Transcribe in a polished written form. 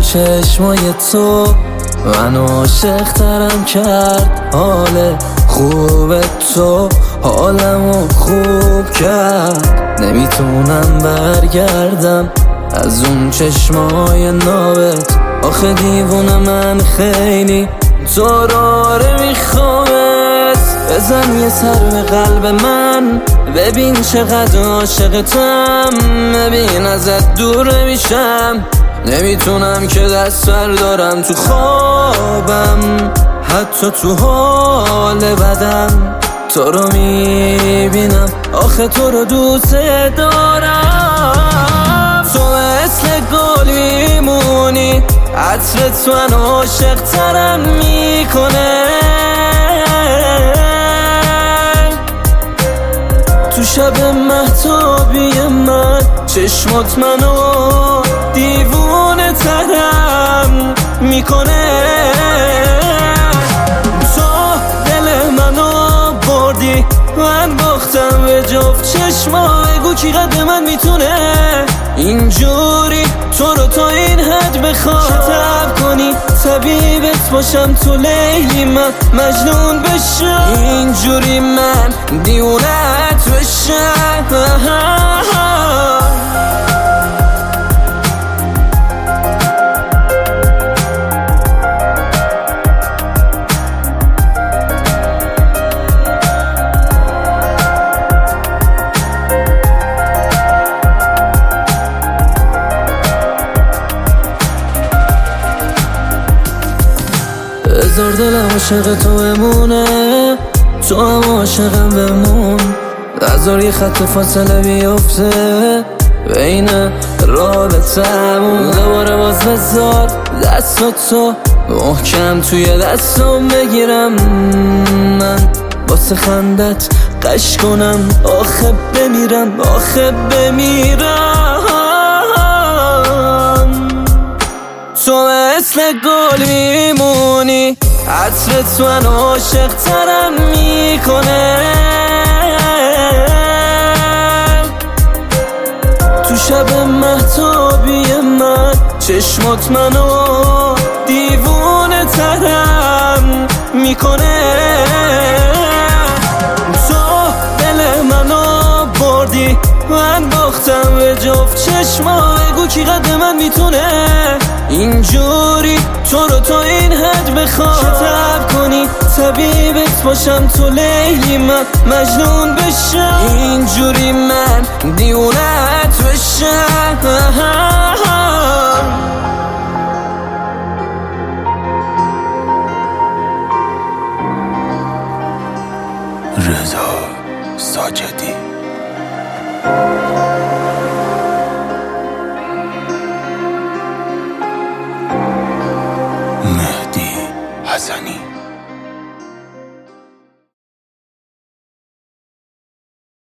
چشمای تو منو عاشق ترم کرد. حال خوب تو حالمو خوب کرد. نمیتونم برگردم از اون چشمای نابت. آخه دیوونه من خیلی تو رو میخوامت. بزن یه سر به قلب من ببین چقدر عاشقتم. ببین ازت دور نمیشم. نمیتونم که دست بردارم تو خوابم حتی تو حال بدم. تو رو میبینم آخه تو رو دوست دارم. تو مثل گل میمونی عطرت منو عاشق ترم میکنه. تو شب مهتابی من چشمات منو دیوونه ترم میکنه. تو دل منو بردی من باختم به جفت چشما. بگو کی قد من میتونه اینجوری تو رو تا این حد بخوام. شتاب کنی طبیبت باشم تو لیلی من مجنون بشم. اینجوری من دیونت بشم. بذار دلم عاشق تو بمونه. تو هم عاشقم بمون. بذار یه خط فاصله بیفته بین رابطمون. دوباره باز بذار دستاتو محکم توی دستم بگیرم. من واسه خندت قش کنم آخه بمیرم آخه بمیرم. تو مثل گل میمونی عطرت منو عاشق ترم میکنه. تو شب مهتابی من چشمات منو دیوونه ترم میکنه. تو دل منو بردی من باختم به جفت چشما. بگو کی قد من میتونه اینجوری تو رو تا این حد بخوام. شتاب کنی طبیبت باشم تو لیلی من مجنون بشم. اینجوری من دیونت بشم.